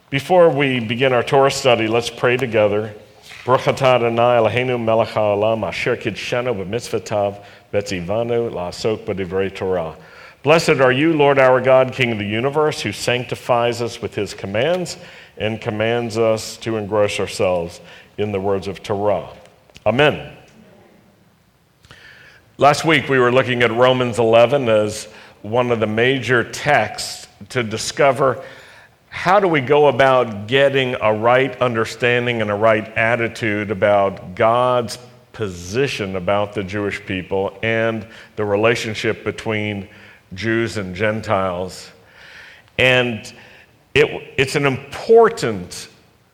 Before we begin our Torah study, let's pray together. Baruch atah Adonai Eloheinu melech haolam asher kidshanu b'mitzvotav v'tzivanu la'asok b'divrei Torah. Blessed are you, Lord our God, King of the universe, who sanctifies us with his commands and commands us to engross ourselves in the words of Torah. Amen. Last week we were looking at Romans 11 as one of the major texts to discover how do we go about getting a right understanding and a right attitude about God's position about the Jewish people and the relationship between Jews and Gentiles. And it's an important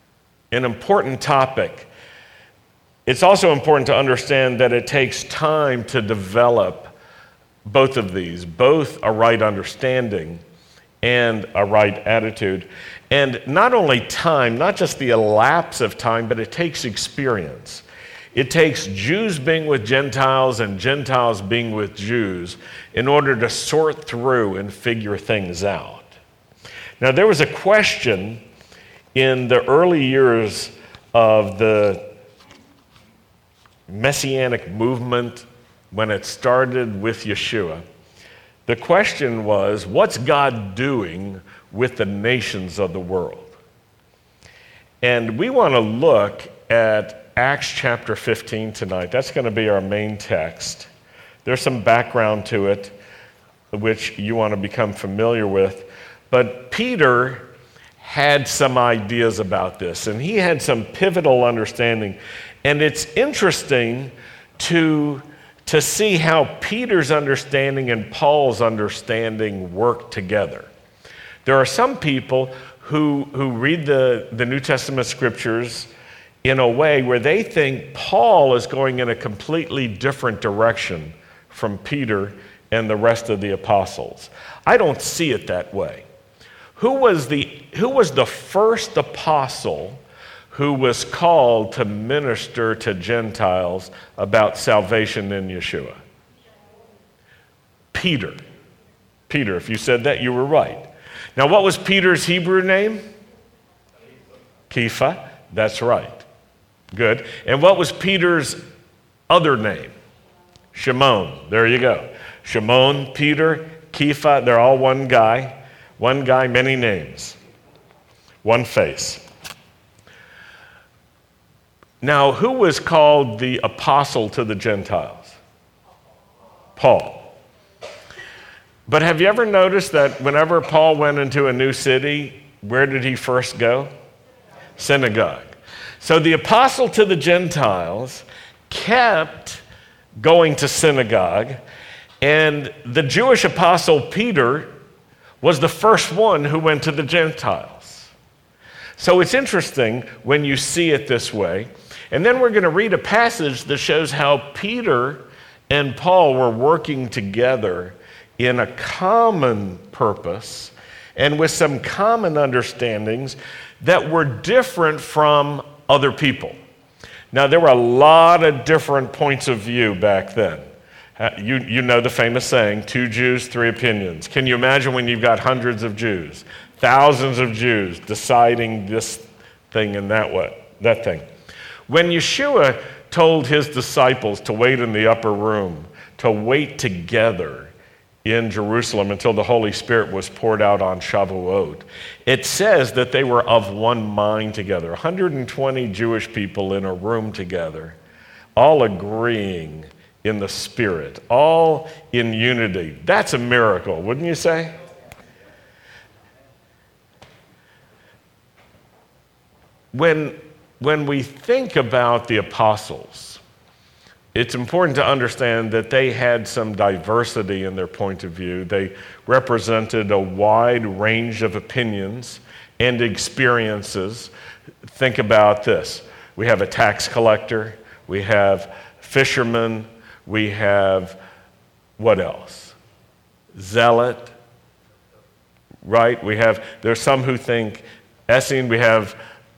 topic. It's also important to understand that it takes time to develop both of these, both a right understanding and a right attitude. And not only time, not just the elapse of time, but it takes experience. It takes Jews being with Gentiles and Gentiles being with Jews in order to sort through and figure things out. Now, there was a question in the early years of the Messianic movement when it started with Yeshua. The question was, what's God doing with the nations of the world? And we want to look at Acts chapter 15 tonight. That's going to be our main text. There's some background to it, which you want to become familiar with. But Peter had some ideas about this, and he had some pivotal understanding. And it's interesting to see how Peter's understanding and Paul's understanding work together. There are some people who read the New Testament scriptures in a way where they think Paul is going in a completely different direction from Peter and the rest of the apostles. I don't see it that way. Who was the first apostle who was called to minister to Gentiles about salvation in Yeshua? Peter. Peter, if you said that, you were right. Now, what was Peter's Hebrew name? Kepha. That's right. Good. And what was Peter's other name? Shimon. There you go. Shimon, Peter, Kepha, they're all one guy. One guy, many names. One face. Now, who was called the apostle to the Gentiles? Paul. But have you ever noticed that whenever Paul went into a new city, where did he first go? Synagogue. So the apostle to the Gentiles kept going to synagogue, and the Jewish apostle Peter was the first one who went to the Gentiles. So it's interesting when you see it this way. And then we're going to read a passage that shows how Peter and Paul were working together in a common purpose and with some common understandings that were different from other people. Now, there were a lot of different points of view back then. You know the famous saying, 2 Jews, 3 opinions. Can you imagine when you've got hundreds of Jews, thousands of Jews deciding this thing and that thing? When Yeshua told his disciples to wait in the upper room, to wait together in Jerusalem until the Holy Spirit was poured out on Shavuot, it says that they were of one mind together. 120 Jewish people in a room together, all agreeing in the Spirit, all in unity. That's a miracle, wouldn't you say? When we think about the apostles, it's important to understand that they had some diversity in their point of view. They represented a wide range of opinions and experiences. Think about this. We have a tax collector, we have fishermen, we have what else? Zealot, right? There's some who think Essene, we have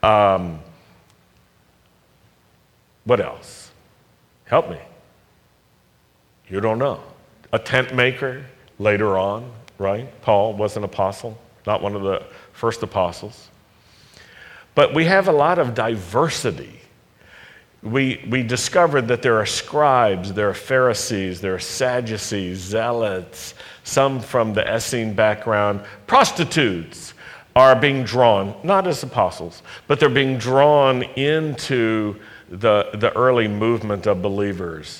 what else? Help me. You don't know. A tent maker later on, right? Paul was an apostle, not one of the first apostles. But we have a lot of diversity. We discovered that there are scribes, there are Pharisees, there are Sadducees, zealots, some from the Essene background. Prostitutes are being drawn, not as apostles, but they're being drawn into the early movement of believers.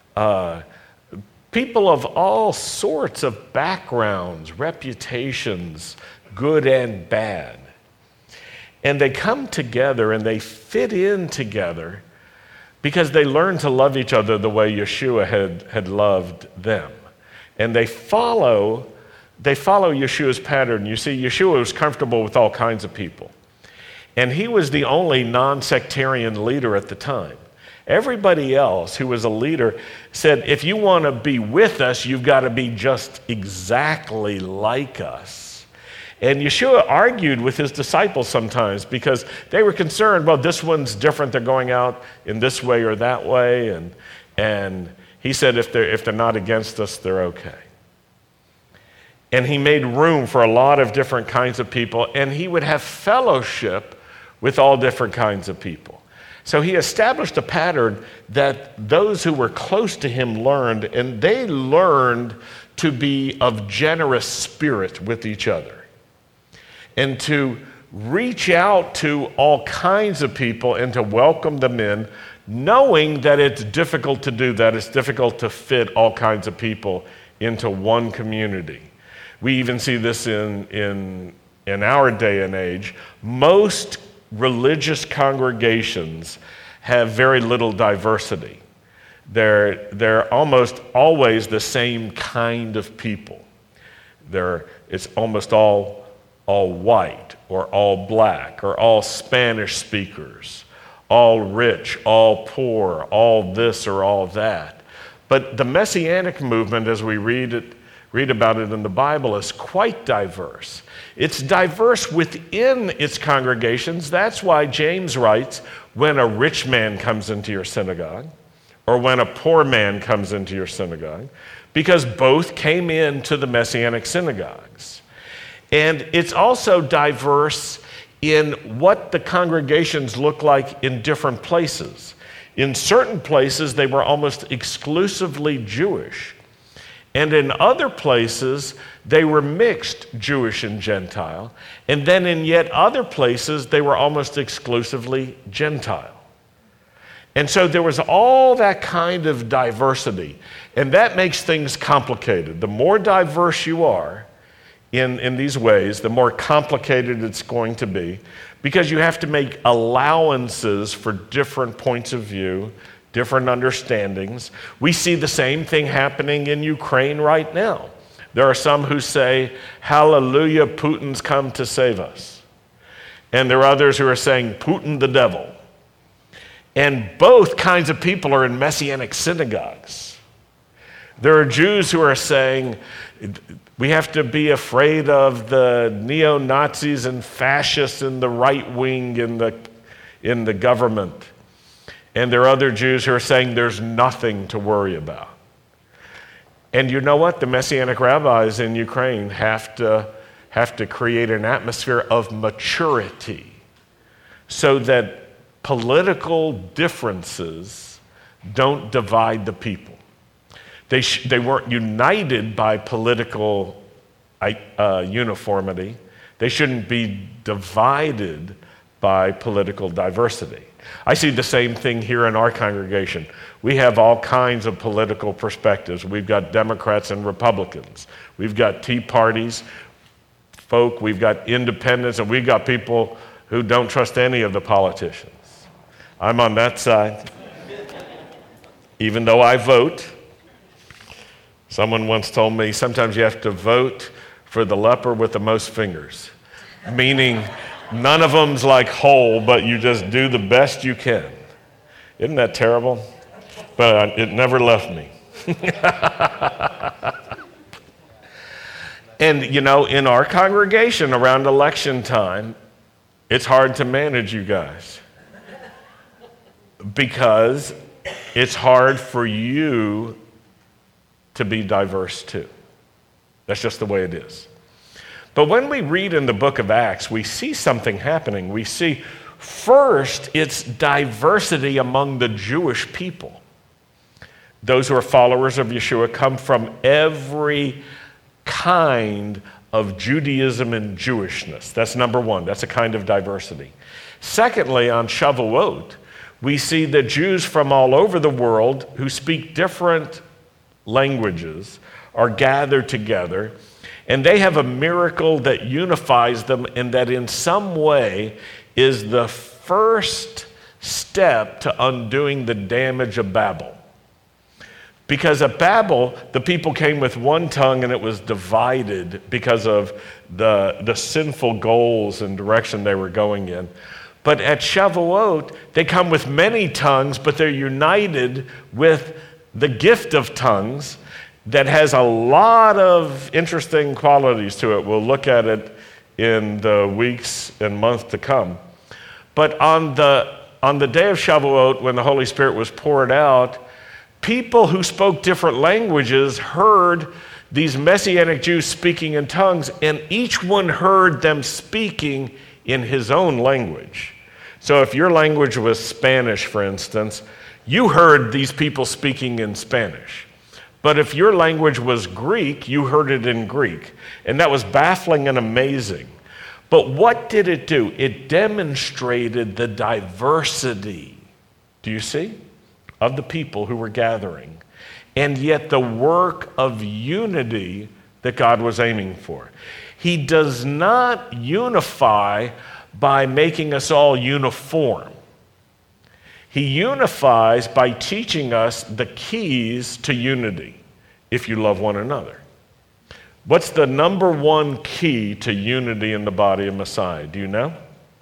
People of all sorts of backgrounds, reputations, good and bad. And they come together and they fit in together because they learn to love each other the way Yeshua had loved them. And they follow Yeshua's pattern. You see, Yeshua was comfortable with all kinds of people. And he was the only non-sectarian leader at the time. Everybody else who was a leader said, if you want to be with us, you've got to be just exactly like us. And Yeshua argued with his disciples sometimes because they were concerned, well, this one's different. They're going out in this way or that way. And he said, if they're not against us, they're okay. And he made room for a lot of different kinds of people, and he would have fellowship with all different kinds of people. So he established a pattern that those who were close to him learned, and they learned to be of generous spirit with each other and to reach out to all kinds of people and to welcome them in, knowing that it's difficult to do that. It's difficult to fit all kinds of people into one community. We even see this in our day and age. Most religious congregations have very little diversity. They're almost always the same kind of people. It's almost all white or all black or all Spanish speakers, all rich, all poor, all this or all that. But the Messianic movement, as we read about it in the Bible, is quite diverse. It's diverse within its congregations. That's why James writes, when a rich man comes into your synagogue, or when a poor man comes into your synagogue, because both came into the Messianic synagogues. And it's also diverse in what the congregations look like in different places. In certain places, they were almost exclusively Jewish. And in other places, they were mixed Jewish and Gentile. And then in yet other places, they were almost exclusively Gentile. And so there was all that kind of diversity. And that makes things complicated. The more diverse you are in these ways, the more complicated it's going to be, because you have to make allowances for different points of view, different understandings. We see the same thing happening in Ukraine right now. There are some who say, hallelujah, Putin's come to save us. And there are others who are saying, Putin the devil. And both kinds of people are in Messianic synagogues. There are Jews who are saying, we have to be afraid of the neo-Nazis and fascists and the right wing in the government. And there are other Jews who are saying there's nothing to worry about. And you know what? The Messianic rabbis in Ukraine have to create an atmosphere of maturity so that political differences don't divide the people. They weren't united by political uniformity. They shouldn't be divided by political diversity. I see the same thing here in our congregation. We have all kinds of political perspectives. We've got Democrats and Republicans. We've got Tea Parties folk. We've got independents, and we've got people who don't trust any of the politicians. I'm on that side. Even though I vote, someone once told me sometimes you have to vote for the leper with the most fingers, meaning none of them's like whole, but you just do the best you can. Isn't that terrible? But it never left me. And you know, in our congregation around election time, it's hard to manage you guys because it's hard for you to be diverse too. That's just the way it is. But when we read in the book of Acts, we see something happening. We see First, it's diversity among the Jewish people. Those who are followers of Yeshua come from every kind of Judaism and Jewishness. That's number one. That's a kind of diversity. Secondly, on Shavuot, we see that Jews from all over the world who speak different languages are gathered together, and they have a miracle that unifies them and that in some way is the first step to undoing the damage of Babel. Because at Babel, the people came with one tongue and it was divided because of the sinful goals and direction they were going in. But at Shavuot, they come with many tongues, but they're united with the gift of tongues that has a lot of interesting qualities to it. We'll look at it in the weeks and months to come. But on the day of Shavuot, when the Holy Spirit was poured out, people who spoke different languages heard these Messianic Jews speaking in tongues, and each one heard them speaking in his own language. So if your language was Spanish, for instance, you heard these people speaking in Spanish. But if your language was Greek, you heard it in Greek. And that was baffling and amazing. But what did it do? It demonstrated the diversity, do you see, of the people who were gathering, and yet the work of unity that God was aiming for. He does not unify by making us all uniform. He unifies by teaching us the keys to unity, if you love one another. What's the number one key to unity in the body of Messiah? Do you know?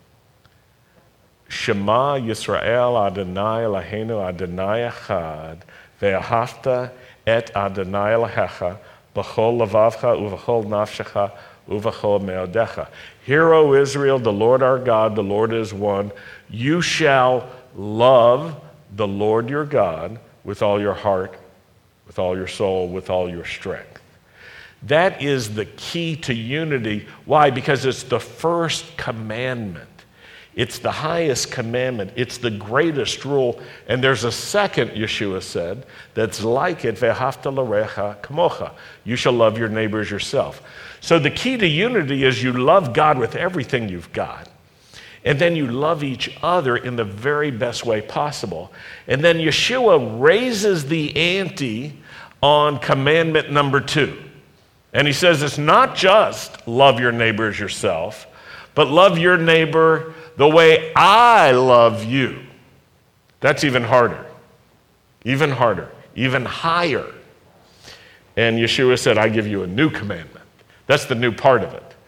Shema Yisrael Adonai Eloheinu Adonai Echad ve'ahavta et Adonai Elohecha b'chol levavcha uv'chol nafshecha uv'chol me'odecha. Hear, O Israel, the Lord our God, the Lord is one. You shall love the Lord your God with all your heart, with all your soul, with all your strength. That is the key to unity. Why? Because it's the first commandment. It's the highest commandment. It's the greatest rule. And there's a second, Yeshua said, that's like it, ve'ahavta l'recha kamocha. You shall love your neighbor as yourself. So the key to unity is you love God with everything you've got. And then you love each other in the very best way possible. And then Yeshua raises the ante on commandment number 2. And he says it's not just love your neighbor as yourself, but love your neighbor the way I love you. That's even harder, even higher. And Yeshua said, I give you a new commandment. That's the new part of it.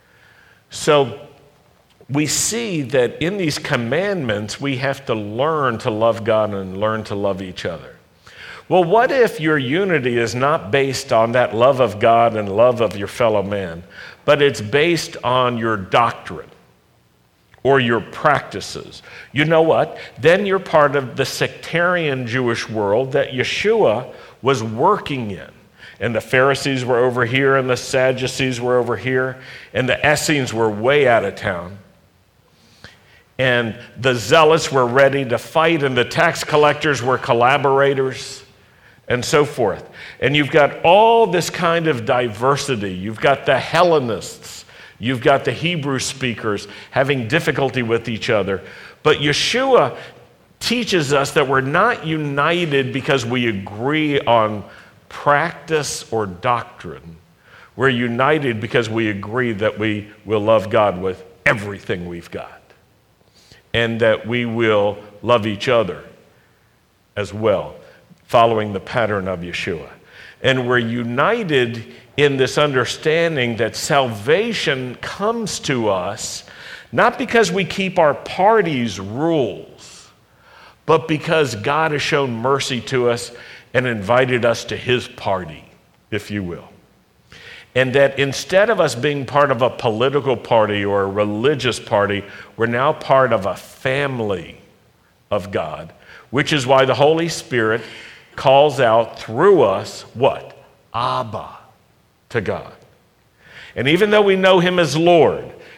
So we see that in these commandments, we have to learn to love God and learn to love each other. Well, what if your unity is not based on that love of God and love of your fellow man, but it's based on your doctrine or your practices? You know what? Then you're part of the sectarian Jewish world that Yeshua was working in. And the Pharisees were over here, and the Sadducees were over here, and the Essenes were way out of town. And the zealots were ready to fight, and the tax collectors were collaborators, and so forth. And you've got all this kind of diversity. You've got the Hellenists. You've got the Hebrew speakers having difficulty with each other. But Yeshua teaches us that we're not united because we agree on practice or doctrine. We're united because we agree that we will love God with everything we've got, and that we will love each other as well, following the pattern of Yeshua. And we're united in this understanding that salvation comes to us not because we keep our party's rules, but because God has shown mercy to us and invited us to his party, if you will. And that instead of us being part of a political party or a religious party, we're now part of a family of God, which is why the Holy Spirit calls out through us what? Abba, to God. And even though we know him as Lord,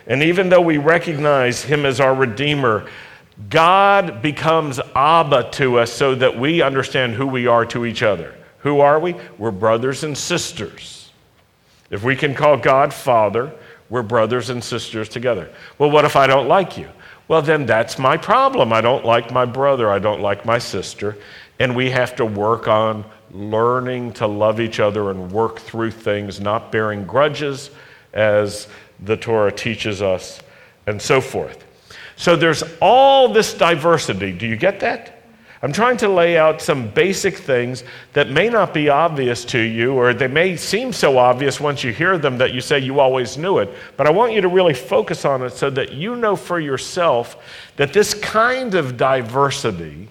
And even though we recognize him as our Redeemer, God becomes Abba to us so that we understand who we are to each other. Who are we? We're brothers and sisters. If we can call God Father, we're brothers and sisters together. Well, what if I don't like you? Well, then that's my problem. I don't like my brother. I don't like my sister. And we have to work on learning to love each other and work through things, not bearing grudges, as the Torah teaches us, and so forth. So there's all this diversity. Do you get that? I'm trying to lay out some basic things that may not be obvious to you, or they may seem so obvious once you hear them that you say you always knew it. But I want you to really focus on it so that you know for yourself that this kind of diversity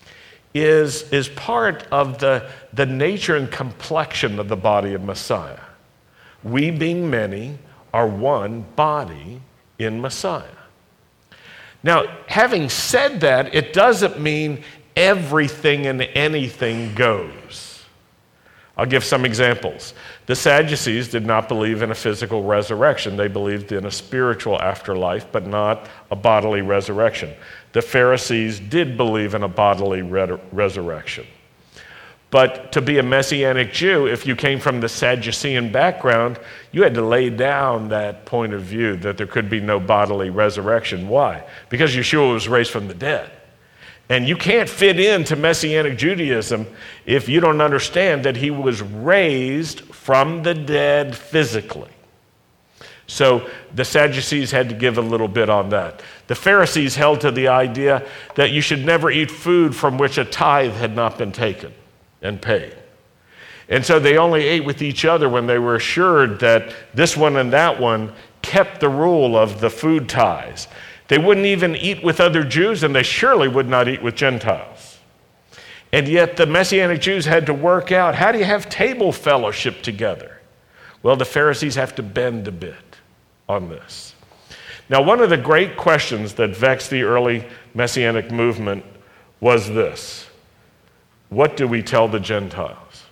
is part of the nature and complexion of the body of Messiah. We, being many, are one body in Messiah. Now, having said that, it doesn't mean everything and anything goes. I'll give some examples. The Sadducees did not believe in a physical resurrection. They believed in a spiritual afterlife, but not a bodily resurrection. The Pharisees did believe in a bodily resurrection. But to be a Messianic Jew, if you came from the Sadducean background, you had to lay down that point of view that there could be no bodily resurrection. Why? Because Yeshua was raised from the dead. And you can't fit into Messianic Judaism if you don't understand that he was raised from the dead physically. So the Sadducees had to give a little bit on that. The Pharisees held to the idea that you should never eat food from which a tithe had not been taken and paid. And so they only ate with each other when they were assured that this one and that one kept the rule of the food tithes. They wouldn't even eat with other Jews, and they surely would not eat with Gentiles. And yet the Messianic Jews had to work out, how do you have table fellowship together? Well, the Pharisees have to bend a bit on this. Now, one of the great questions that vexed the early Messianic movement was this: what do we tell the Gentiles?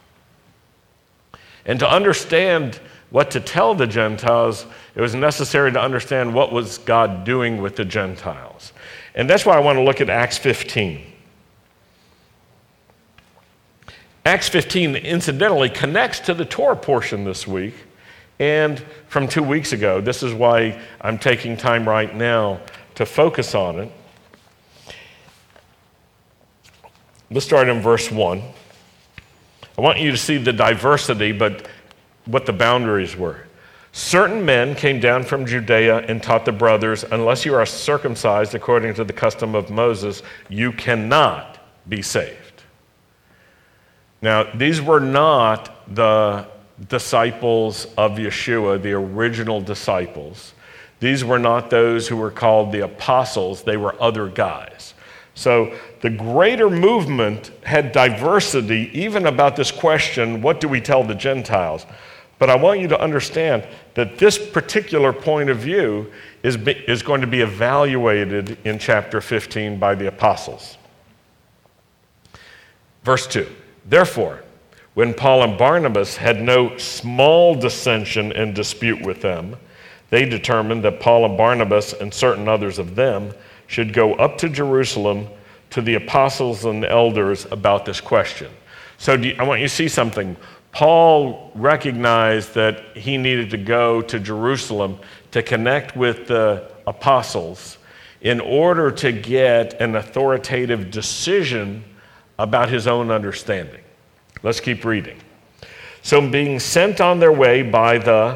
And to understand what to tell the Gentiles, it was necessary to understand what was God doing with the Gentiles. And that's why I want to look at Acts 15. Acts 15, incidentally, connects to the Torah portion this week and from 2 weeks ago. This is why I'm taking time right now to focus on it. Let's start in verse 1. I want you to see the diversity, but what the boundaries were. Certain men came down from Judea and taught the brothers, unless you are circumcised according to the custom of Moses, you cannot be saved. Now, these were not the disciples of Yeshua, the original disciples. These were not those who were called the apostles. They were other guys. So the greater movement had diversity even about this question, what do we tell the Gentiles? But I want you to understand that this particular point of view is going to be evaluated in chapter 15 by the apostles. Verse 2, therefore, when Paul and Barnabas had no small dissension and dispute with them, they determined that Paul and Barnabas and certain others of them should go up to Jerusalem to the apostles and the elders about this question. So I want you to see something. Paul recognized that he needed to go to Jerusalem to connect with the apostles in order to get an authoritative decision about his own understanding. Let's keep reading. So being sent on their way by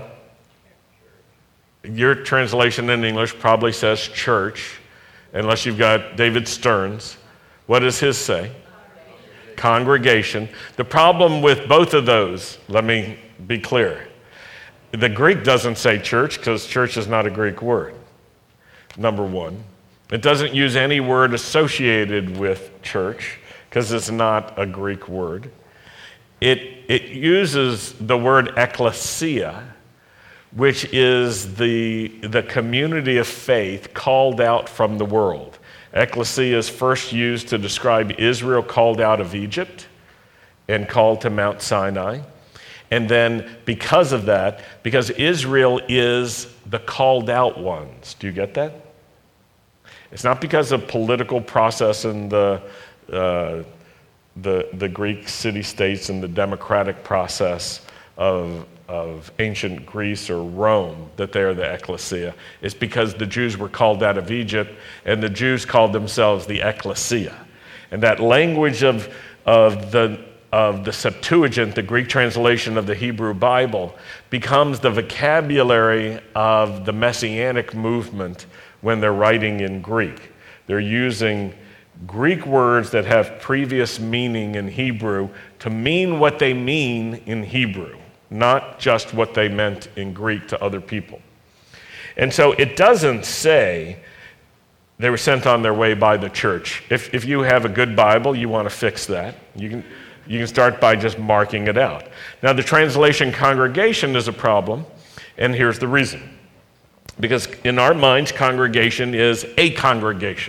your translation in English probably says church, unless you've got David Stearns. What does his say? Congregation. The problem with both of those, let me be clear. The Greek doesn't say church because church is not a Greek word, number one. It doesn't use any word associated with church because it's not a Greek word. It uses the word ecclesia, which is the community of faith called out from the world. Ecclesia is first used to describe Israel called out of Egypt and called to Mount Sinai. And then because of that, because Israel is the called out ones. Do you get that? It's not because of political process in the Greek city-states and the democratic process of ancient Greece or Rome that they are the ecclesia. It's because the Jews were called out of Egypt, and the Jews called themselves the ecclesia. And that language of the Septuagint, the Greek translation of the Hebrew Bible, becomes the vocabulary of the Messianic movement when they're writing in Greek. They're using Greek words that have previous meaning in Hebrew to mean what they mean in Hebrew, not just what they meant in Greek to other people. And so it doesn't say they were sent on their way by the church. If you have a good Bible, you want to fix that. You can start by just marking it out. Now, the translation congregation is a problem, and here's the reason. Because in our minds, congregation is a congregation.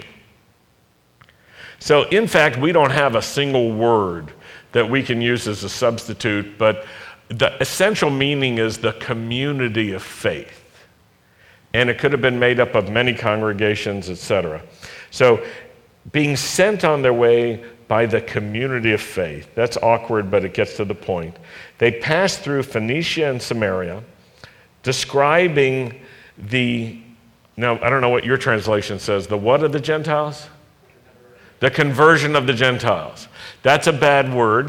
So, in fact, we don't have a single word that we can use as a substitute, but the essential meaning is the community of faith. And it could have been made up of many congregations, etc. So, being sent on their way by the community of faith, that's awkward, but it gets to the point. They passed through Phoenicia and Samaria, describing now I don't know what your translation says, the what of the Gentiles? The conversion of the Gentiles. That's a bad word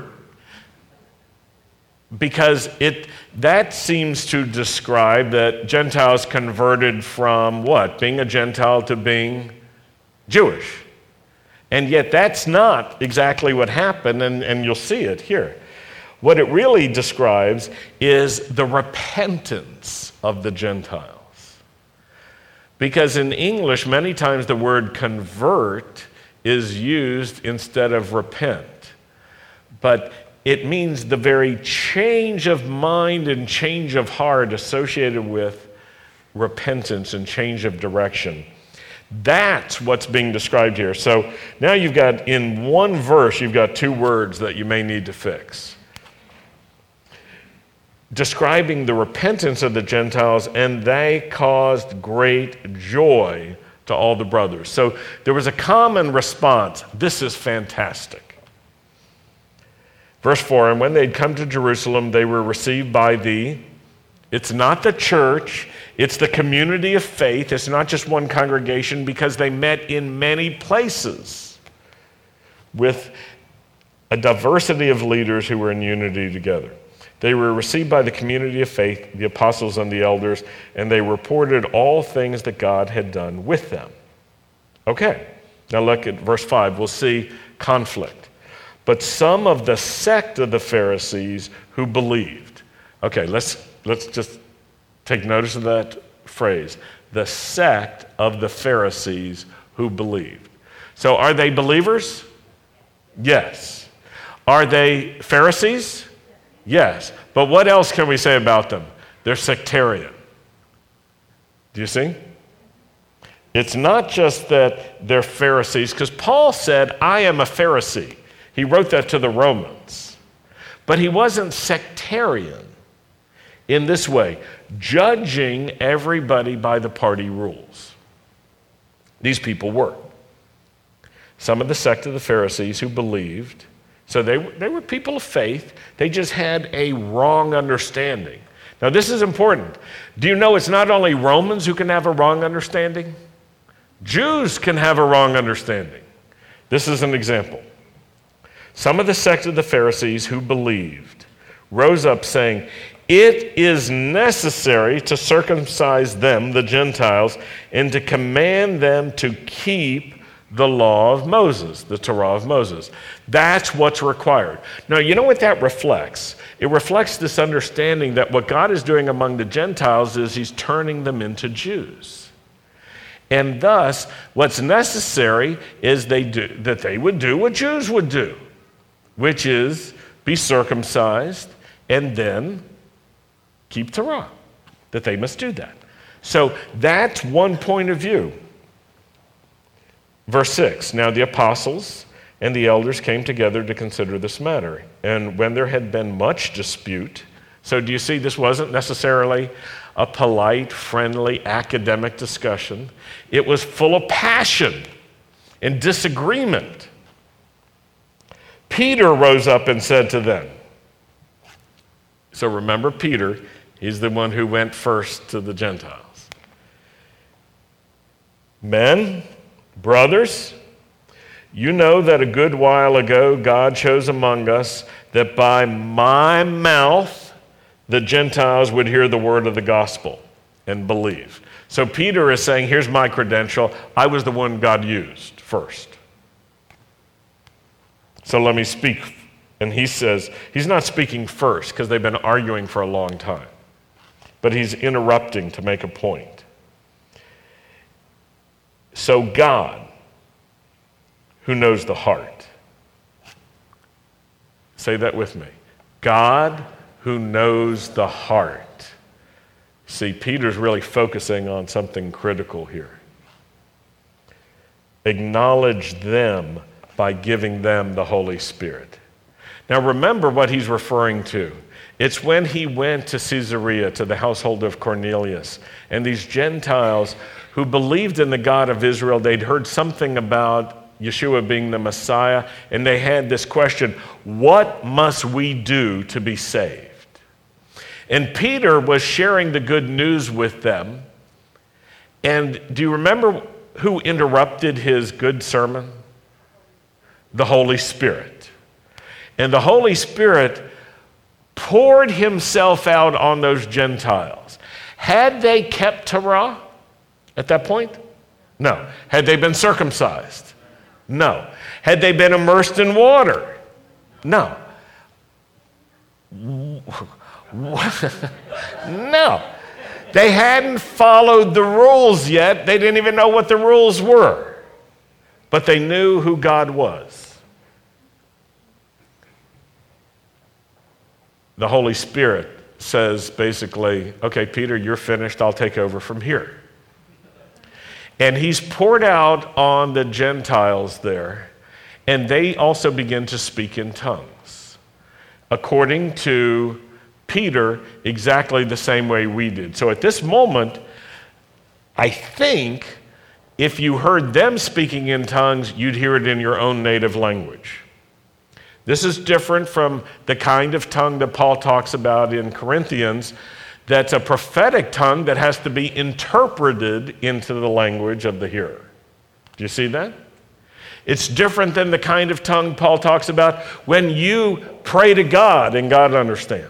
because that seems to describe that Gentiles converted from what? Being a Gentile to being Jewish. And yet that's not exactly what happened, and you'll see it here. What it really describes is the repentance of the Gentiles. Because in English, many times the word convert is used instead of repent. But it means the very change of mind and change of heart associated with repentance and change of direction. That's what's being described here. So now you've got, in one verse, you've got two words that you may need to fix. Describing the repentance of the Gentiles, and they caused great joy to all the brothers. So there was a common response. This is fantastic. Verse 4, and when they'd come to Jerusalem, they were received by it's not the church, it's the community of faith. It's not just one congregation, because they met in many places with a diversity of leaders who were in unity together. They were received by the community of faith, the apostles and the elders, and they reported all things that God had done with them. Okay, now look at verse 5. We'll see conflict. But some of the sect of the Pharisees who believed. Okay, let's just take notice of that phrase. The sect of the Pharisees who believed. So are they believers? Yes. Are they Pharisees? Yes. But what else can we say about them? They're sectarian. Do you see? It's not just that they're Pharisees, because Paul said, I am a Pharisee. He wrote that to the Romans. But he wasn't sectarian in this way, judging everybody by the party rules. These people were. Some of the sect of the Pharisees who believed, so they were people of faith, they just had a wrong understanding. Now this is important. Do you know it's not only Romans who can have a wrong understanding? Jews can have a wrong understanding. This is an example. Some of the sect of the Pharisees who believed rose up saying, it is necessary to circumcise them, the Gentiles, and to command them to keep the law of Moses, the Torah of Moses. That's what's required. Now, you know what that reflects? It reflects this understanding that what God is doing among the Gentiles is he's turning them into Jews. And thus, what's necessary is that they would do what Jews would do, which is be circumcised and then keep Torah, that they must do that. So that's one point of view. Verse 6, now the apostles and the elders came together to consider this matter. And when there had been much dispute, So do you see, this wasn't necessarily a polite, friendly, academic discussion. It was full of passion and disagreement. Peter rose up and said to them, so remember Peter, he's the one who went first to the Gentiles. Men, brothers, you know that a good while ago God chose among us that by my mouth the Gentiles would hear the word of the gospel and believe. So Peter is saying, here's my credential. I was the one God used first. So let me speak. And he says, he's not speaking first because they've been arguing for a long time. But he's interrupting to make a point. So God, who knows the heart. Say that with me. God, who knows the heart. See, Peter's really focusing on something critical here. Acknowledge them by giving them the Holy Spirit. Now remember what he's referring to. It's when he went to Caesarea, to the household of Cornelius, and these Gentiles who believed in the God of Israel, they'd heard something about Yeshua being the Messiah, and they had this question, what must we do to be saved? And Peter was sharing the good news with them. And do you remember who interrupted his good sermon? The Holy Spirit. And the Holy Spirit poured himself out on those Gentiles. Had they kept Torah at that point? No. Had they been circumcised? No. Had they been immersed in water? No. No. They hadn't followed the rules yet. They didn't even know what the rules were. But they knew who God was. The Holy Spirit says basically, okay, Peter, you're finished. I'll take over from here. And he's poured out on the Gentiles there, and they also begin to speak in tongues. According to Peter, exactly the same way we did. So at this moment, I think if you heard them speaking in tongues, you'd hear it in your own native language. This is different from the kind of tongue that Paul talks about in Corinthians, that's a prophetic tongue that has to be interpreted into the language of the hearer. Do you see that? It's different than the kind of tongue Paul talks about when you pray to God and God understands.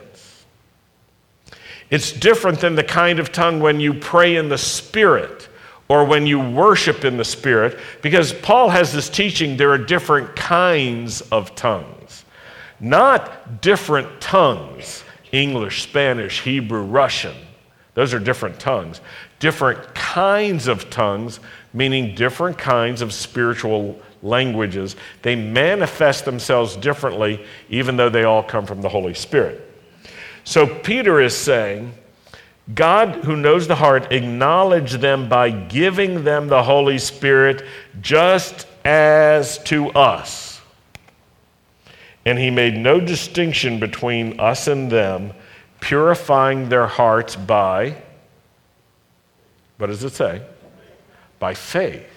It's different than the kind of tongue when you pray in the Spirit or when you worship in the Spirit, because Paul has this teaching there are different kinds of tongues. Not different tongues, English, Spanish, Hebrew, Russian. Those are different tongues. Different kinds of tongues, meaning different kinds of spiritual languages. They manifest themselves differently, even though they all come from the Holy Spirit. So Peter is saying, God, who knows the heart, acknowledge them by giving them the Holy Spirit just as to us. And he made no distinction between us and them, purifying their hearts by, what does it say? By faith.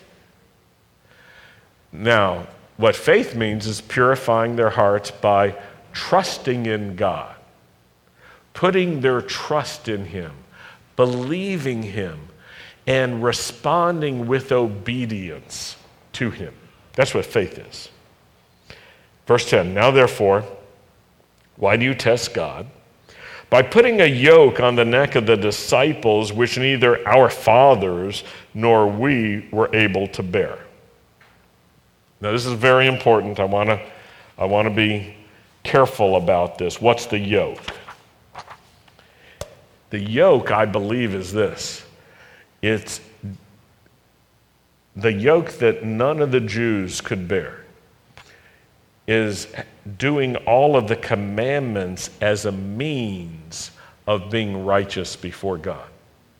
Now, what faith means is purifying their hearts by trusting in God. Putting their trust in him, believing him, and responding with obedience to him. That's what faith is. Verse 10, now therefore, why do you test God? By putting a yoke on the neck of the disciples, which neither our fathers nor we were able to bear. Now this is very important. I want to be careful about this. What's the yoke? The yoke, I believe, is this. It's the yoke that none of the Jews could bear, is doing all of the commandments as a means of being righteous before God.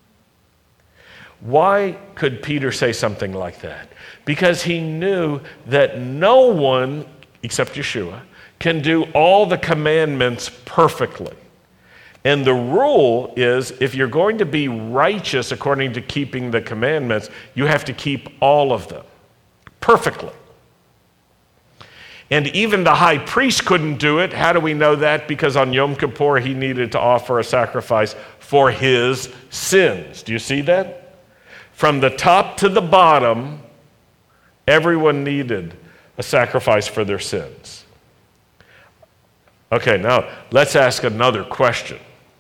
Why could Peter say something like that? Because he knew that no one, except Yeshua, can do all the commandments perfectly. And the rule is, if you're going to be righteous according to keeping the commandments, you have to keep all of them perfectly. And even the high priest couldn't do it. How do we know that? Because on Yom Kippur, he needed to offer a sacrifice for his sins. Do you see that? From the top to the bottom, everyone needed a sacrifice for their sins. Okay, now let's ask another question.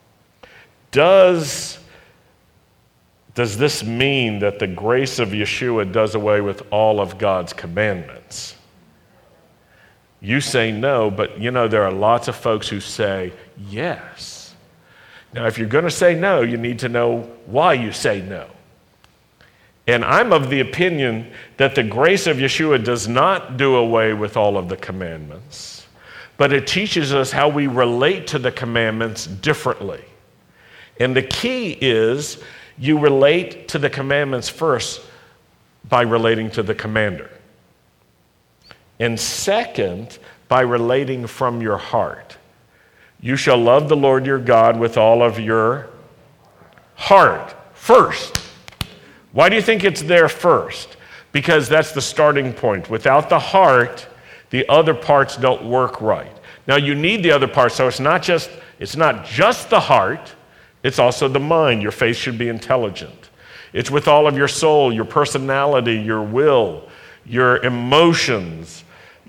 Does this mean that the grace of Yeshua does away with all of God's commandments? You say no, but there are lots of folks who say yes. Now, if you're going to say no, you need to know why you say no. And I'm of the opinion that the grace of Yeshua does not do away with all of the commandments, but it teaches us how we relate to the commandments differently. And the key is you relate to the commandments first by relating to the commander. And second, by relating from your heart. You shall love the Lord your God with all of your heart first. Why do you think it's there first? Because that's the starting point. Without the heart, the other parts don't work right. Now you need the other parts, so it's not just the heart, it's also the mind. Your faith should be intelligent. It's with all of your soul, your personality, your will, your emotions,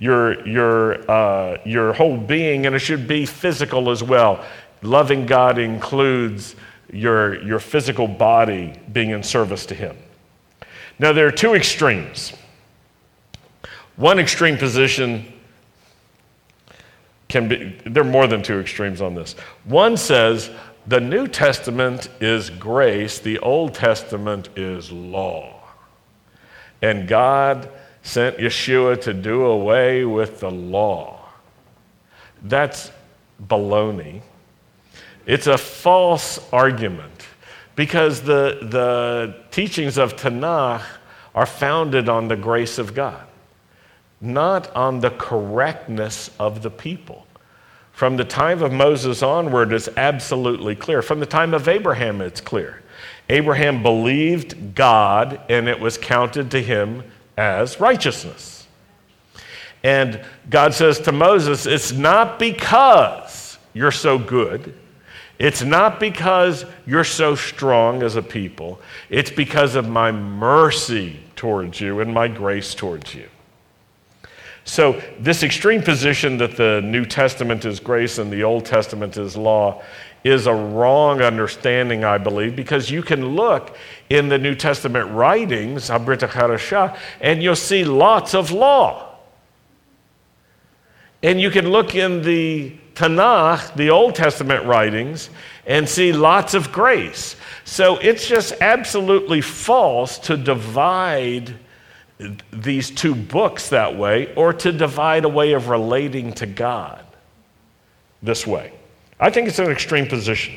your whole being, and it should be physical as well. Loving God includes your physical body being in service to Him. Now, there are two extremes. One extreme position there are more than two extremes on this. One says the New Testament is grace, the Old Testament is law. And God sent Yeshua to do away with the law. That's baloney. It's a false argument because the teachings of Tanakh are founded on the grace of God, not on the correctness of the people. From the time of Moses onward, it's absolutely clear. From the time of Abraham, it's clear. Abraham believed God, and it was counted to him as righteousness. And God says to Moses, it's not because you're so good. It's not because you're so strong as a people. It's because of my mercy towards you and my grace towards you. So this extreme position that the New Testament is grace and the Old Testament is law is a wrong understanding, I believe, because you can look in the New Testament writings, Habrit HaCharashah, and you'll see lots of law. And you can look in the Tanakh, the Old Testament writings, and see lots of grace. So it's just absolutely false to divide these two books that way, or to divide a way of relating to God this way. I think it's an extreme position.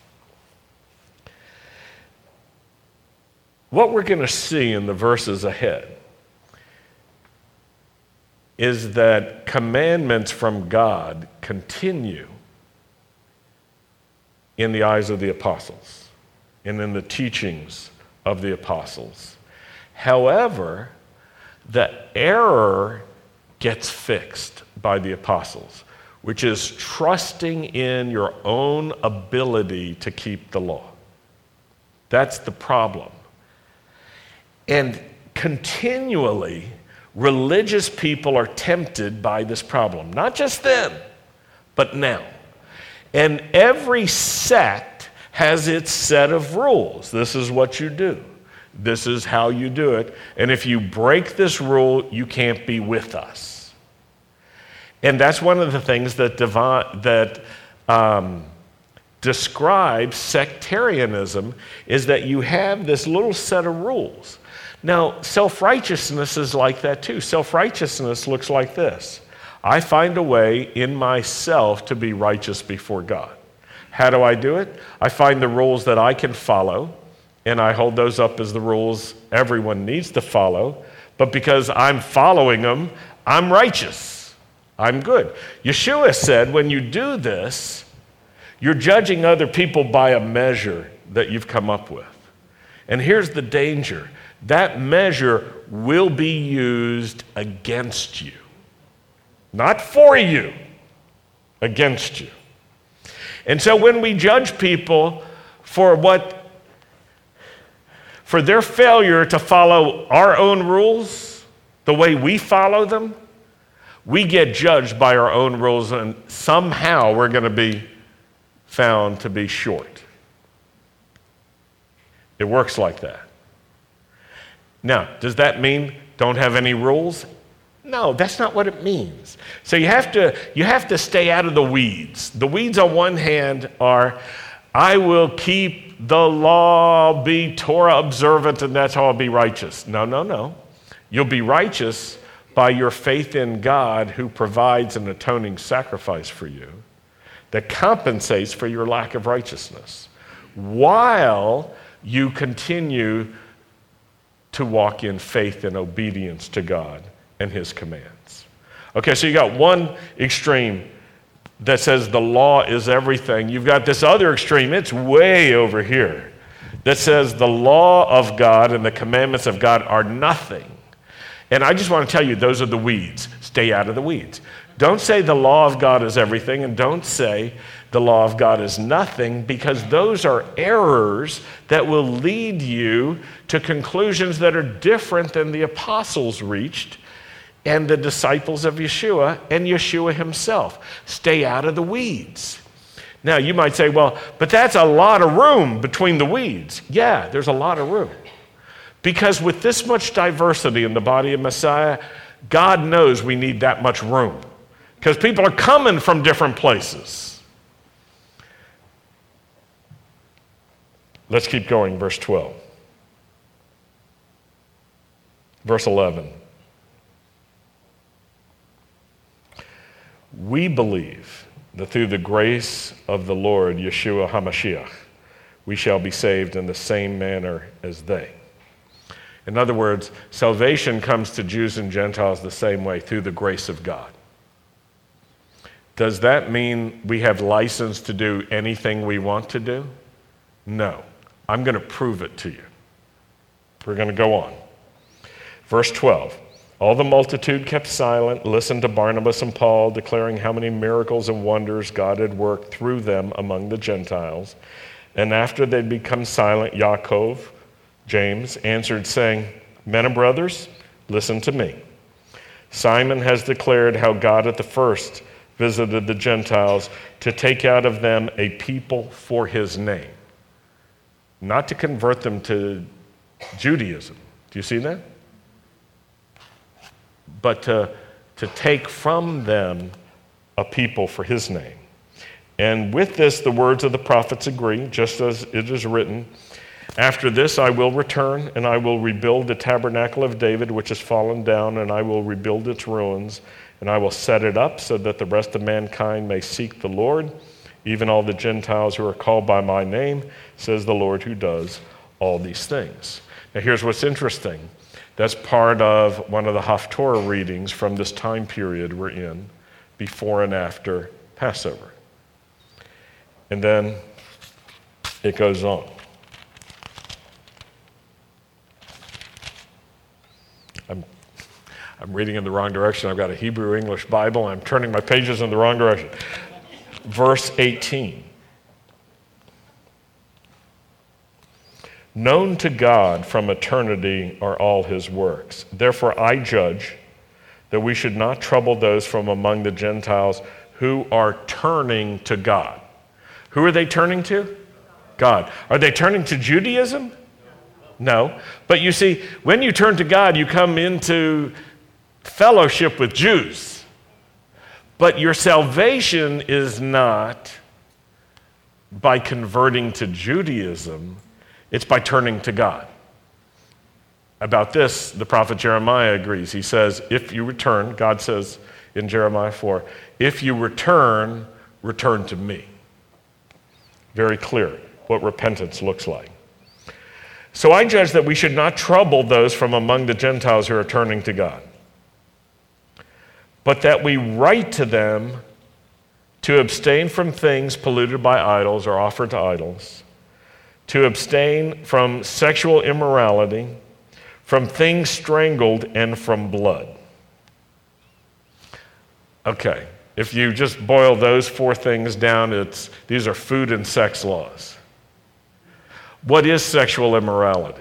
What we're going to see in the verses ahead is that commandments from God continue in the eyes of the apostles and in the teachings of the apostles. However, the error gets fixed by the apostles, which is trusting in your own ability to keep the law. That's the problem. And continually, religious people are tempted by this problem. Not just then, but now. And every sect has its set of rules. This is what you do. This is how you do it. And if you break this rule, you can't be with us. And that's one of the things that describes sectarianism, is that you have this little set of rules. Now, self-righteousness is like that too. Self-righteousness looks like this. I find a way in myself to be righteous before God. How do I do it? I find the rules that I can follow, and I hold those up as the rules everyone needs to follow. But because I'm following them, I'm righteous. I'm good. Yeshua said when you do this, You're judging other people by a measure that you've come up with. And here's the danger. That measure will be used against you. Not for you, against you. And so when we judge people for their failure to follow our own rules, the way we follow them, we get judged by our own rules, and somehow we're going to be found to be short. It works like that. Now, does that mean don't have any rules? No, that's not what it means. So you have to stay out of the weeds. The weeds on one hand are, I will keep the law, be Torah observant, and that's how I'll be righteous. No. You'll be righteous by your faith in God, who provides an atoning sacrifice for you that compensates for your lack of righteousness, while you continue to walk in faith and obedience to God and his commands. Okay, so you got one extreme that says the law is everything. You've got this other extreme, it's way over here, that says the law of God and the commandments of God are nothing. And I just want to tell you, those are the weeds. Stay out of the weeds. Don't say the law of God is everything, and don't say the law of God is nothing, because those are errors that will lead you to conclusions that are different than the apostles reached and the disciples of Yeshua and Yeshua himself. Stay out of the weeds. Now, you might say, well, but that's a lot of room between the weeds. Yeah, there's a lot of room. Because with this much diversity in the body of Messiah, God knows we need that much room. Because people are coming from different places. Let's keep going, verse 12. Verse 11. We believe that through the grace of the Lord, Yeshua HaMashiach, we shall be saved in the same manner as they. In other words, salvation comes to Jews and Gentiles the same way, through the grace of God. Does that mean we have license to do anything we want to do? No. I'm going to prove it to you. We're going to go on. Verse 12. All the multitude kept silent, listened to Barnabas and Paul, declaring how many miracles and wonders God had worked through them among the Gentiles. And after they'd become silent, Yaakov, James, answered, saying, Men and brothers, listen to me. Simon has declared how God at the first visited the Gentiles to take out of them a people for his name. Not to convert them to Judaism. Do you see that? But to take from them a people for his name. And with this, the words of the prophets agree, just as it is written, After this I will return, and I will rebuild the tabernacle of David, which has fallen down, and I will rebuild its ruins, and I will set it up so that the rest of mankind may seek the Lord, even all the Gentiles who are called by my name, says the Lord who does all these things. Now here's what's interesting. That's part of one of the Haftorah readings from this time period we're in, before and after Passover. And then it goes on. I'm reading in the wrong direction. I've got a Hebrew-English Bible. I'm turning my pages in the wrong direction. Verse 18. Known to God from eternity are all his works. Therefore I judge that we should not trouble those from among the Gentiles who are turning to God. Who are they turning to? God. Are they turning to Judaism? No. But you see, when you turn to God, you come into fellowship with Jews. But your salvation is not by converting to Judaism, it's by turning to God. About this, the prophet Jeremiah agrees. He says, if you return, God says in Jeremiah 4, if you return, return to me. Very clear what repentance looks like. So I judge that we should not trouble those from among the Gentiles who are turning to God, but that we write to them to abstain from things polluted by idols or offered to idols, to abstain from sexual immorality, from things strangled, and from blood. Okay, if you just boil those four things down, these are food and sex laws. What is sexual immorality?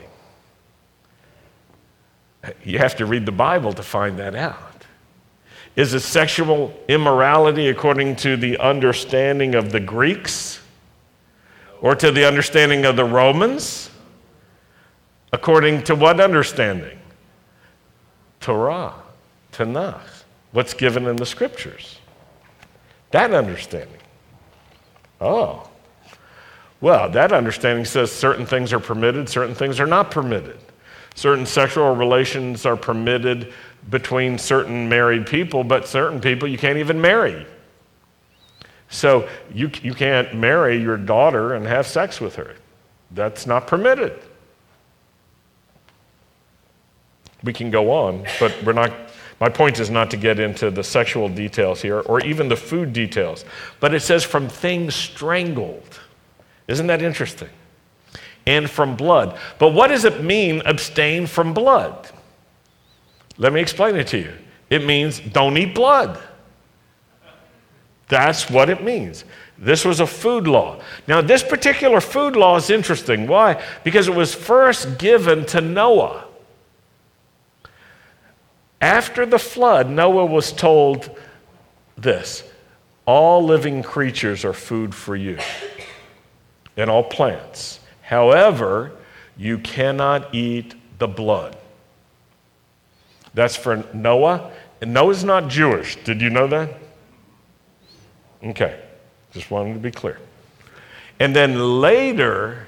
You have to read the Bible to find that out. Is it sexual immorality according to the understanding of the Greeks? Or to the understanding of the Romans? According to what understanding? Torah, Tanakh, what's given in the scriptures. That understanding. Oh. Well, that understanding says certain things are permitted, certain things are not permitted. Certain sexual relations are permitted between certain married people, but certain people you can't even marry. So you can't marry your daughter and have sex with her. That's not permitted. We can go on, but my point is not to get into the sexual details here or even the food details. But it says from things strangled. Isn't that interesting? And from blood. But what does it mean, abstain from blood? Let me explain it to you. It means don't eat blood. That's what it means. This was a food law. Now, this particular food law is interesting. Why? Because it was first given to Noah. After the flood, Noah was told this: all living creatures are food for you, and all plants. However, you cannot eat the blood. That's for Noah. And Noah's not Jewish. Did you know that? Okay. Just wanted to be clear. And then later,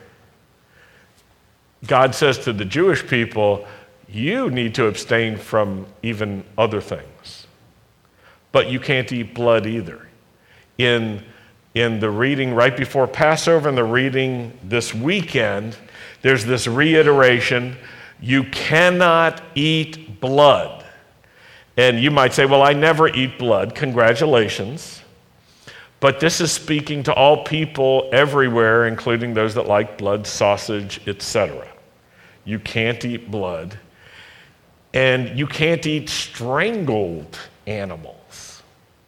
God says to the Jewish people, you need to abstain from even other things. But you can't eat blood either. In the reading right before Passover and the reading this weekend, there's this reiteration, you cannot eat blood. And you might say, well, I never eat blood. Congratulations. But this is speaking to all people everywhere, including those that like blood, sausage, etc. You can't eat blood. And you can't eat strangled animals.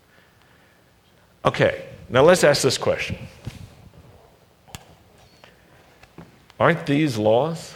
Okay. Now let's ask this question. Aren't these laws?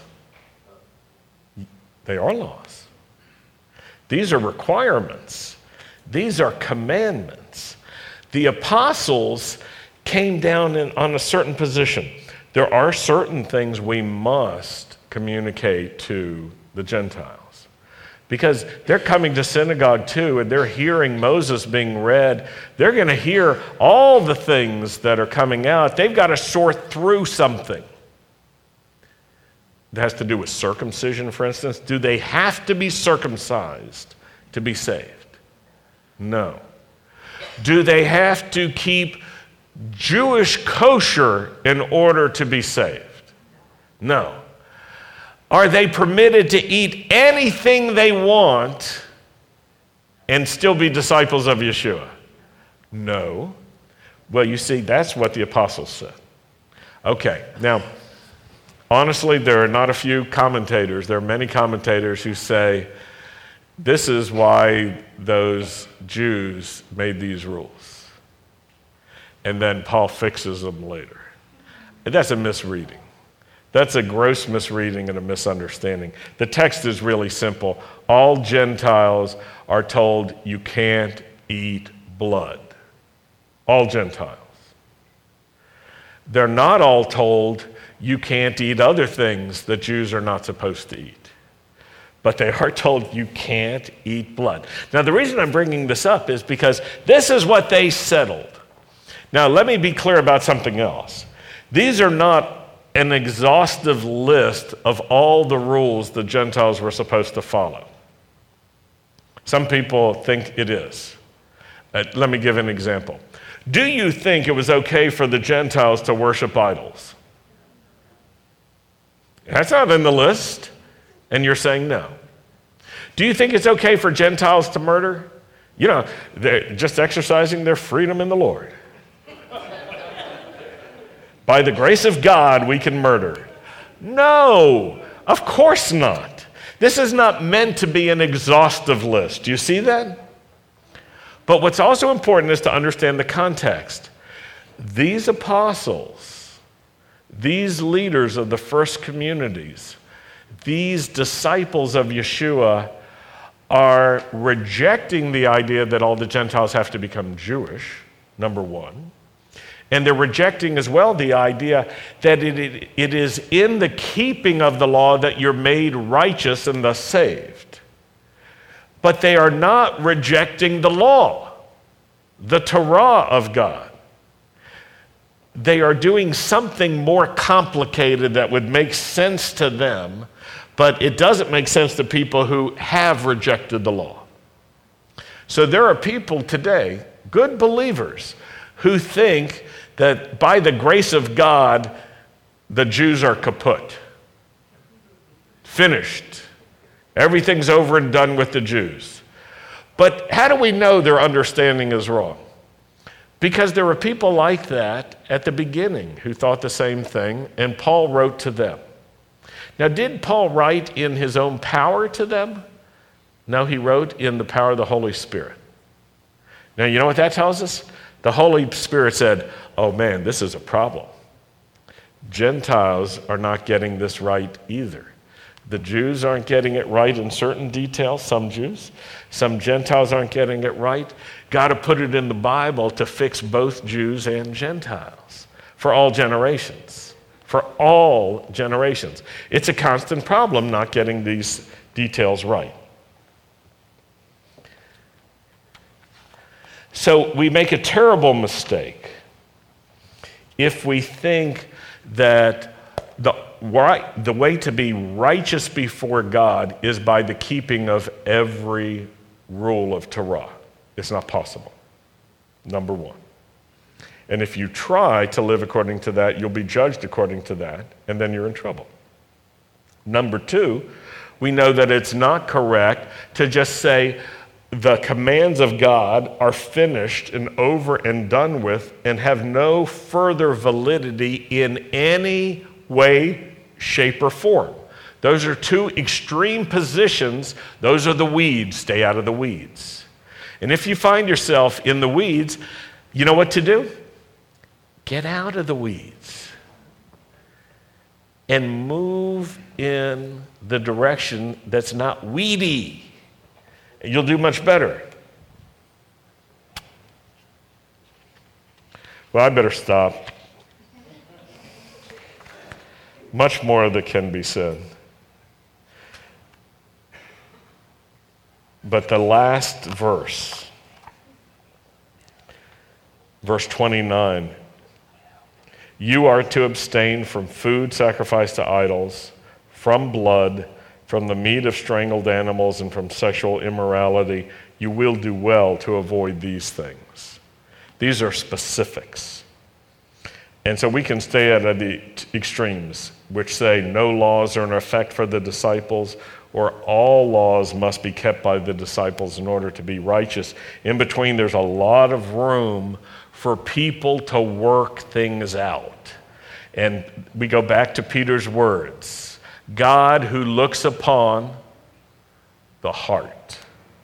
They are laws. These are requirements. These are commandments. The apostles came down on a certain position. There are certain things we must communicate to the Gentiles. Because they're coming to synagogue too, and they're hearing Moses being read. They're going to hear all the things that are coming out. They've got to sort through something. It has to do with circumcision, for instance. Do they have to be circumcised to be saved? No. Do they have to keep Jewish kosher in order to be saved? No. Are they permitted to eat anything they want and still be disciples of Yeshua? No. Well, you see, that's what the apostles said. Okay, now, honestly, there are not a few commentators. There are many commentators who say this is why those Jews made these rules. And then Paul fixes them later. And that's a misreading. That's a gross misreading and a misunderstanding. The text is really simple. All Gentiles are told you can't eat blood. All Gentiles. They're not all told you can't eat other things that Jews are not supposed to eat. But they are told you can't eat blood. Now, the reason I'm bringing this up is because this is what they settled. Now, let me be clear about something else. These are not an exhaustive list of all the rules the Gentiles were supposed to follow. Some people think it is. Let me give an example. Do you think it was okay for the Gentiles to worship idols? That's not in the list, and you're saying no. Do you think it's okay for Gentiles to murder? You know, they're just exercising their freedom in the Lord. By the grace of God, we can murder. No, of course not. This is not meant to be an exhaustive list. Do you see that? But what's also important is to understand the context. These apostles, these leaders of the first communities, these disciples of Yeshua are rejecting the idea that all the Gentiles have to become Jewish, number one. And they're rejecting as well the idea that it is in the keeping of the law that you're made righteous and thus saved. But they are not rejecting the law, the Torah of God. They are doing something more complicated that would make sense to them, but it doesn't make sense to people who have rejected the law. So there are people today, good believers, who think that by the grace of God, the Jews are kaput. Finished. Everything's over and done with the Jews. But how do we know their understanding is wrong? Because there were people like that at the beginning who thought the same thing, and Paul wrote to them. Now, did Paul write in his own power to them? No, he wrote in the power of the Holy Spirit. Now, you know what that tells us? The Holy Spirit said, oh man, this is a problem. Gentiles are not getting this right either. The Jews aren't getting it right in certain details, some Jews. Some Gentiles aren't getting it right. Got to put it in the Bible to fix both Jews and Gentiles for all generations. For all generations. It's a constant problem not getting these details right. So we make a terrible mistake if we think that the way to be righteous before God is by the keeping of every rule of Torah. It's not possible, number one. And if you try to live according to that, you'll be judged according to that, and then you're in trouble. Number two, we know that it's not correct to just say the commands of God are finished and over and done with and have no further validity in any way, shape, or form. Those are two extreme positions. Those are the weeds. Stay out of the weeds. And if you find yourself in the weeds, you know what to do? Get out of the weeds and move in the direction that's not weedy. You'll do much better. Well, I better stop. Much more that can be said. But the last verse, verse 29, you are to abstain from food sacrificed to idols, from blood, from the meat of strangled animals, and from sexual immorality. You will do well to avoid these things. These are specifics. And so we can stay at the extremes, which say no laws are in effect for the disciples, or all laws must be kept by the disciples in order to be righteous. In between, there's a lot of room for people to work things out. And we go back to Peter's words. God who looks upon the heart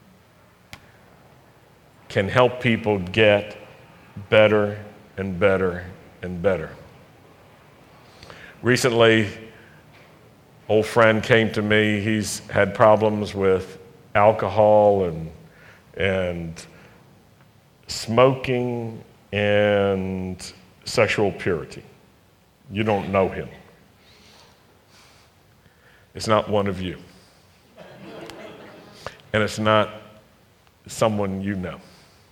can help people get better and better and better. Recently, old friend came to me. He's had problems with alcohol and smoking and sexual purity. You don't know him. It's not one of you. And it's not someone you know.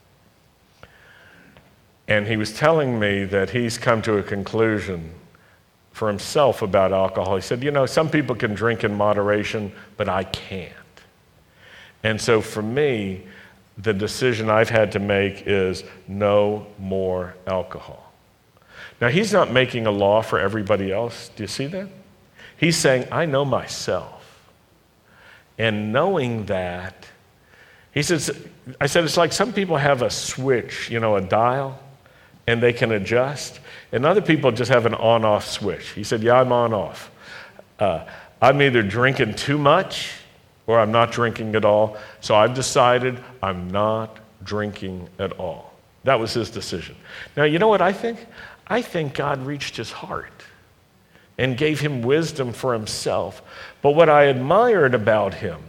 And he was telling me that he's come to a conclusion for himself about alcohol. He said, some people can drink in moderation, but I can't. And so for me, the decision I've had to make is no more alcohol. Now, he's not making a law for everybody else. Do you see that? He's saying, I know myself. And knowing that, I said, it's like some people have a switch, a dial. and they can adjust. And other people just have an on-off switch. He said, yeah, I'm on-off. I'm either drinking too much or I'm not drinking at all. So I've decided I'm not drinking at all. That was his decision. Now, you know what I think? I think God reached his heart and gave him wisdom for himself. But what I admired about him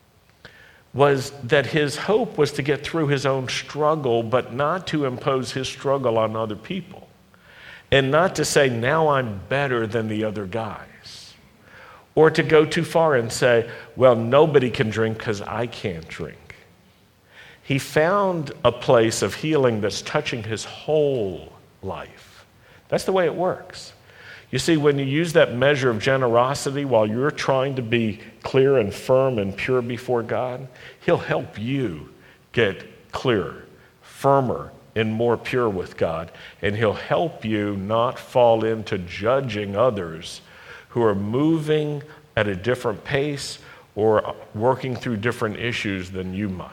was that his hope was to get through his own struggle, but not to impose his struggle on other people. And not to say, now I'm better than the other guys. Or to go too far and say, well, nobody can drink because I can't drink. He found a place of healing that's touching his whole life. That's the way it works. You see, when you use that measure of generosity while you're trying to be clear and firm and pure before God, he'll help you get clearer, firmer, and more pure with God. And he'll help you not fall into judging others who are moving at a different pace or working through different issues than you might.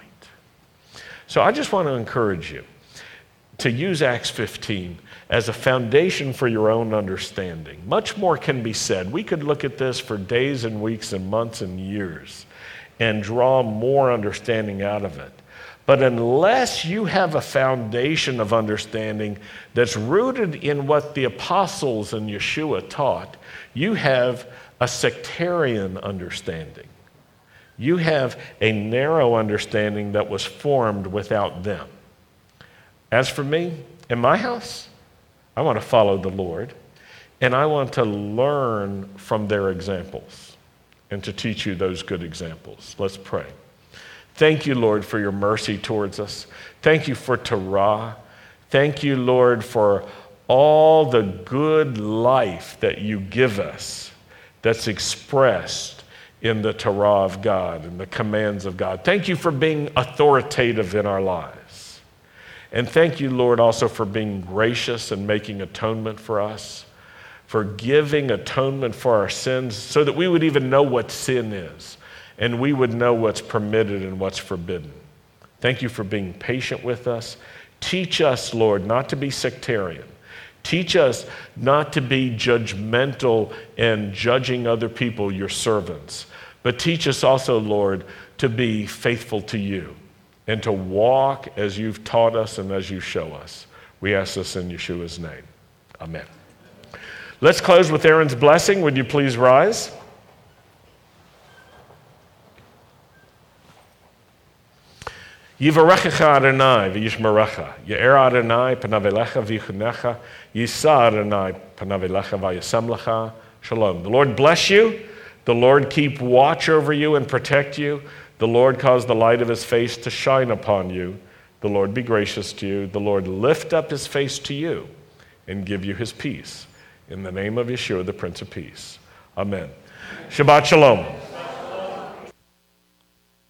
So I just want to encourage you to use Acts 15 as a foundation for your own understanding. Much more can be said. We could look at this for days and weeks and months and years and draw more understanding out of it. But unless you have a foundation of understanding that's rooted in what the apostles and Yeshua taught, you have a sectarian understanding. You have a narrow understanding that was formed without them. As for me, in my house, I want to follow the Lord, and I want to learn from their examples and to teach you those good examples. Let's pray. Thank you, Lord, for your mercy towards us. Thank you for Torah. Thank you, Lord, for all the good life that you give us that's expressed in the Torah of God and the commands of God. Thank you for being authoritative in our lives. And thank you, Lord, also for being gracious and making atonement for us, for giving atonement for our sins so that we would even know what sin is and we would know what's permitted and what's forbidden. Thank you for being patient with us. Teach us, Lord, not to be sectarian. Teach us not to be judgmental and judging other people, your servants. But teach us also, Lord, to be faithful to you and to walk as you've taught us and as you show us. We ask this in Yeshua's name. Amen. Let's close with Aaron's blessing. Would you please rise? Yivarechecha Adonai v'yishmerecha, Ye'er Adonai panav elecha v'yichunecha, Yisa Adonai panav elecha v'yasem lecha. Shalom. The Lord bless you. The Lord keep watch over you and protect you. The Lord cause the light of his face to shine upon you. The Lord be gracious to you. The Lord lift up his face to you and give you his peace. In the name of Yeshua, the Prince of Peace. Amen. Shabbat Shalom.